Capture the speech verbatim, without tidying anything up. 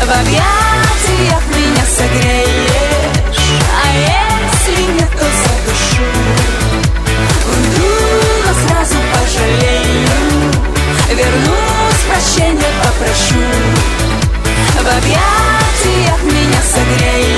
В объятиях меня согреешь, а если нет, то задушу. Уйду, но сразу пожалею, вернусь, прощения попрошу. В объятиях меня согреешь.